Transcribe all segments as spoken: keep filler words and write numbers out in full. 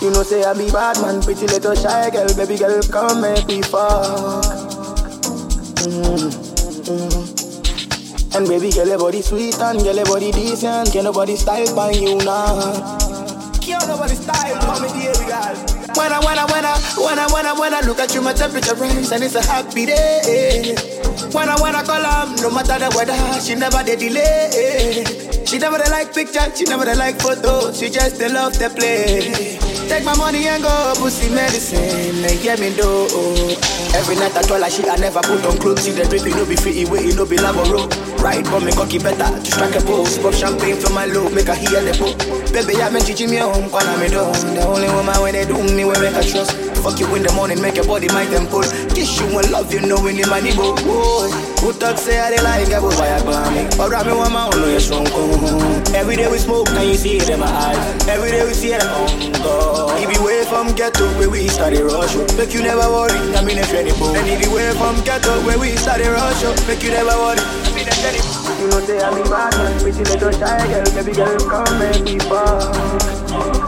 You know say I be bad man, pretty little shy girl, baby girl, come make me fuck. Mm, mm. And baby girl, your body sweet and girl, your body decent. Can't nobody style by you now. Can't nobody style, call me the baby girl. When I, when I, when I, when I, when I, when I look at you, my temperature rise and it's a happy day. When I, when I call her, no matter the weather, she never did delay. She never dey like picture, she never dey like photo, she just dey love to play. Take my money and go, pussy medicine, and get me do. Every night I told her she I never put on clothes. See the drip, it no be free, way it no be laboro. Right, but me cocky better to strike a pose. Pop champagne for my low, make her hear the book. Baby, I've been teaching me home, corner me down. The only woman when they do me, we make her trust. Fuck you in the morning, make your body my temple. Kiss you and love you, knowing the money go. Who talk say I they like, I go buy a grammy. Or grab me one man, no you're strong. Every day we smoke, and you see it in my eyes. Every day we see it on God. If you way from ghetto, where we started rush, make you never worry, I mean a friendly boy. And if you way from ghetto, where we started rush, make you never worry, I mean a friendly boy. You know say I be bad man, pretty little shy girl, baby girl, come make me fuck.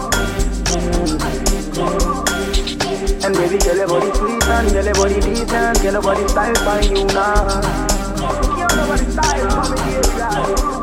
And baby girl, your body sweet and girl, your body decent. Girl, your body style by you now. Girl, your body style, come and get that.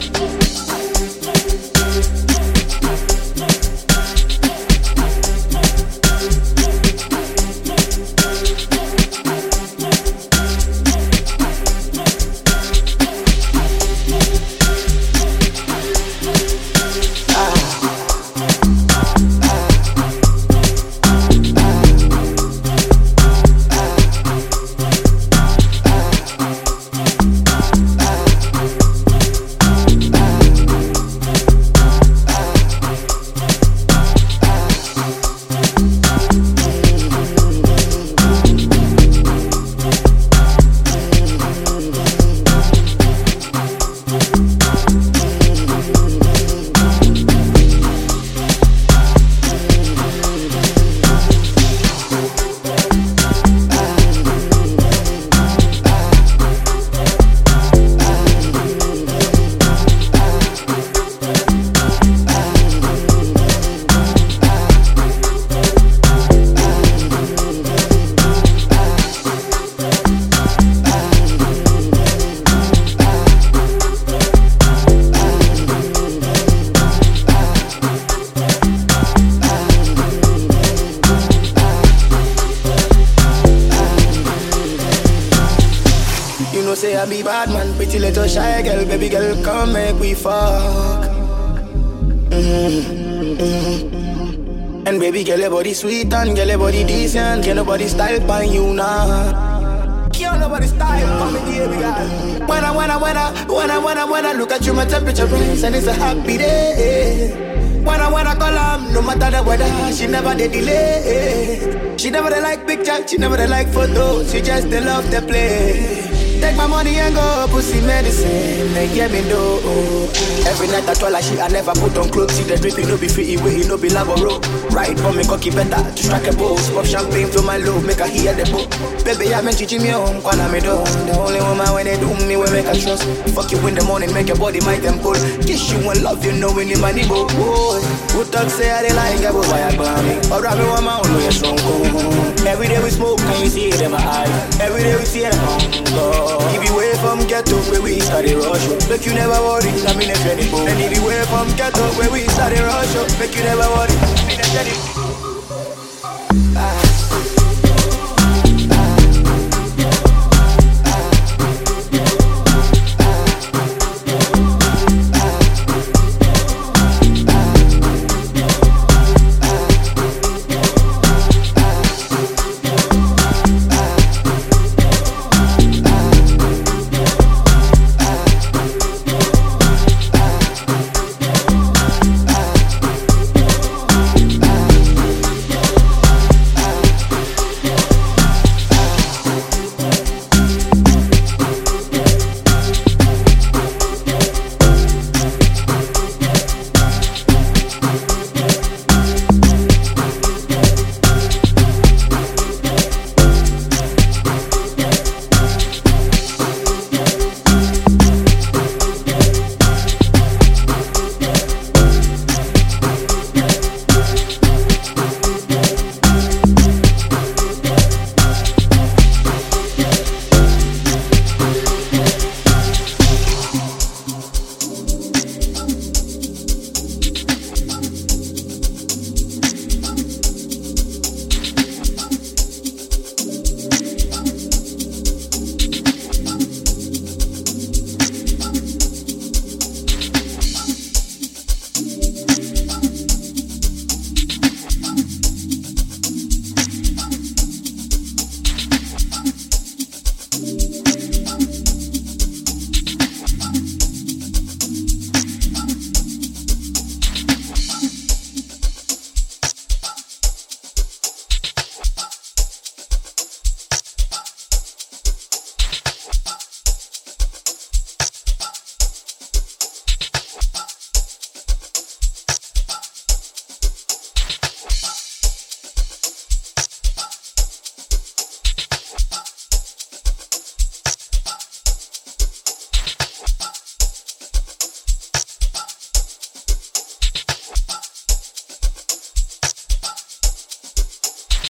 Say I be bad man, pretty little shy girl, baby girl, come make we fuck. Mm-hmm, mm-hmm. And baby girl, your body sweet and girl, your body decent. Can't nobody style by you now. Can't nobody style, come and give me girl. When I, when I, when I, when I, when I, when I look at you, my temperature rise and it's a happy day. When I, when I call her, no matter the weather, she never did delay. She never dey like picture, she never dey like photo, she just dey love to play. Take my money and go, pussy medicine, and get me do. Every night I told her she I never put on clothes. See the drip, it no be free, way it no be laboro. Right, but me cocky better to strike a pose. Pop champagne for my low, make her hear the book. Baby, I've been teaching me home, corner me down. The only woman when they do me, we make her trust. Fuck you in the morning, make your body my temple. Kiss you and love you, knowing the money go. Who talk say I they like, I go buy a grammy. Or grab me one man, no you're strong. Every day we smoke, and you see it in my eyes. Every day we see it on God. If you way from ghetto, where we started rush, make you never worry, I mean a friendly boy. And if you way from ghetto, where we started rush, make you never worry, I mean a friendly boy.